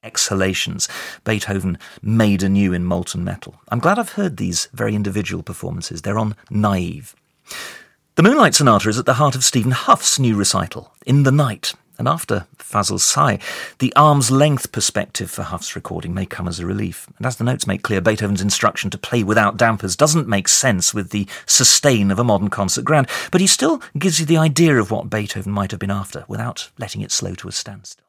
exhalations Beethoven made anew in molten metal. I'm glad I've heard these very individual performances. They're on Naive. The Moonlight Sonata is at the heart of Stephen Huff's new recital, In the Night. And after Fazl's sigh, the arm's length perspective for Huff's recording may come as a relief. And as the notes make clear, Beethoven's instruction to play without dampers doesn't make sense with the sustain of a modern concert grand, but he still gives you the idea of what Beethoven might have been after without letting it slow to a standstill.